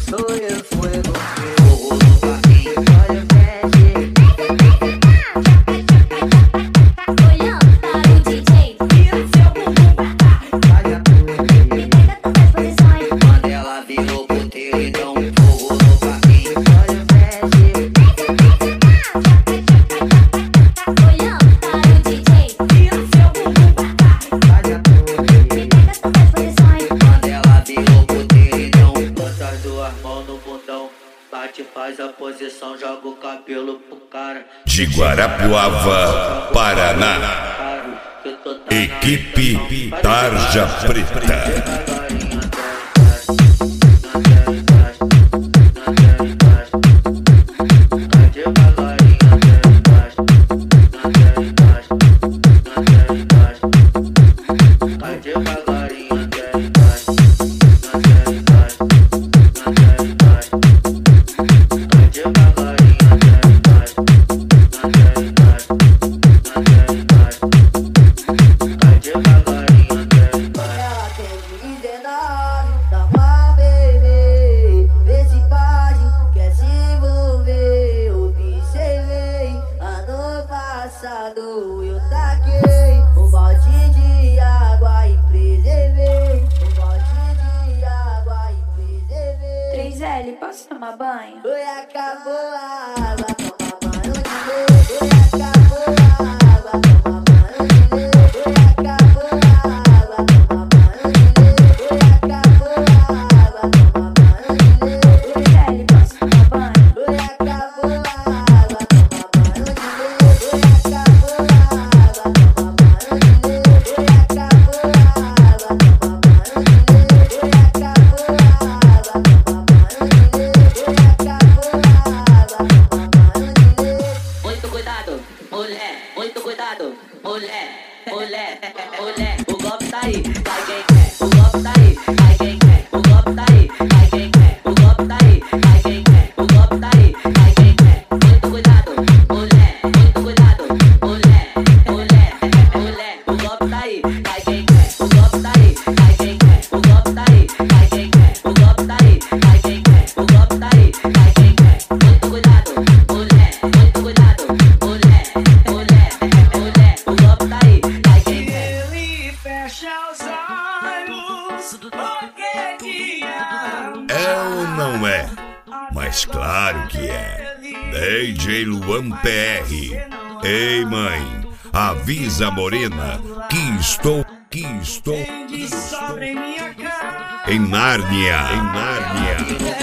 soy el fuego que vaya mexe. Olhando para o DJ, vira o seu bumbum pra cá. Vaya Me pega todas as posições. Quando ela virou puteiro, então fogo no parquinho. vaya mexe. Olhando para o DJ, vira o seu bumbum pra cá. Vaya Me pega todas as posições. Quando ela virou puteiro, então bota as duas mãos no bundão. Bate, faz a posição, joga o cabelo pro cara. De Guarapuava, Paraná. Que eu tô tá na Equipe Tarja Preta. Ela tem 19, dá uma bebê. Vê se pode, quer se envolver. Observei, ano passado eu taquei um balde de água e preservei. Um balde de água e preservei. 3L, posso tomar banho? Oi, acabou a água, toma banho de vez. Oi, acabou a água, toma banho de vez. Oi, acabou a água, toma banho de vez. Oi, acabou a água, toma banho de vez. 3L, posso tomar banho? Oi, acabou a água, toma banho de vez. Oi, acabou a água, toma banho de vez. Oi, acabou a água, toma banho de vez. Oi, acabou a água, toma banho de vez. Oi, acabou a água, toma banho de vez. Muito cuidado, mulher, muito cuidado, mulher, mulher, mulher. O golpe tá aí, vai quem quer. O golpe tá aí, vai quem quer. O golpe tá aí, vai quem quer. O golpe tá aí, vai quem quer. O golpe tá aí, vai quem quer. Muito cuidado, mulher, muito cuidado, mulher, mulher, mulher. O golpe tá aí, vai quem quer. O golpe tá aí, vai quem quer. O golpe tá aí, vai quem quer. O golpe tá aí, vai quem quer. O golpe tá aí, vai quem quer. Muito cuidado, mulher, muito cuidado, mulher, mulher, mulher. O golpe tá aí, vai quem quer. Ele fecha os olhos, porque te ama. É ou não é? Mas claro que é. DJ Luan PR. Ei, mãe, avisa a morena que estou De sobre em minha cama. em Nárnia, em Nárnia.